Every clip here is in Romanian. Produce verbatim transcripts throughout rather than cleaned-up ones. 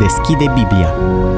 Deschide Biblia.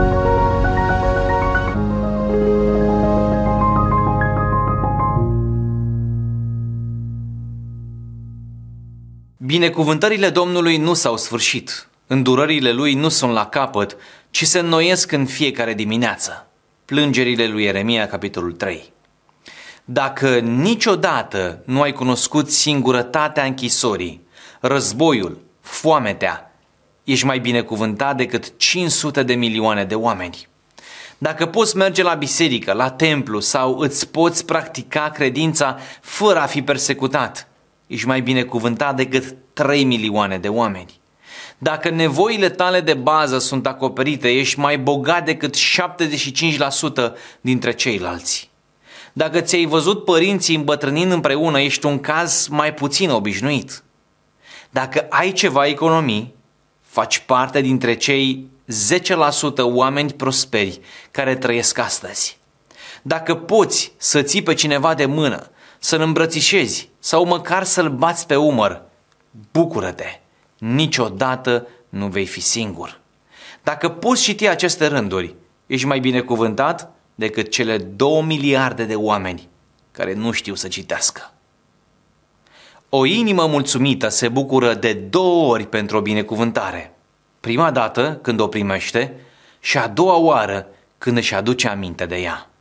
Binecuvântările Domnului nu s-au sfârșit, îndurările Lui nu sunt la capăt, ci se înnoiesc în fiecare dimineață. Plângerile lui Ieremia, capitolul trei. Dacă niciodată nu ai cunoscut singurătatea închisorii, războiul, foametea, ești mai binecuvântat decât cinci sute de milioane de oameni. Dacă poți merge la biserică, la templu sau îți poți practica credința fără a fi persecutat, ești mai binecuvântat decât trei milioane de oameni. Dacă nevoile tale de bază sunt acoperite, ești mai bogat decât șaptezeci și cinci la sută dintre ceilalți. Dacă ți-ai văzut părinții îmbătrânind împreună, ești un caz mai puțin obișnuit. Dacă ai ceva economii, faci parte dintre cei zece la sută oameni prosperi care trăiesc astăzi. Dacă poți să ții pe cineva de mână, să-l îmbrățișezi sau măcar să-l bați pe umăr, bucură-te, niciodată nu vei fi singur. Dacă poți citi aceste rânduri, ești mai binecuvântat decât cele două miliarde de oameni care nu știu să citească. O inimă mulțumită se bucură de două ori pentru o binecuvântare. Prima dată când o primește și a doua oară când își aduce aminte de ea.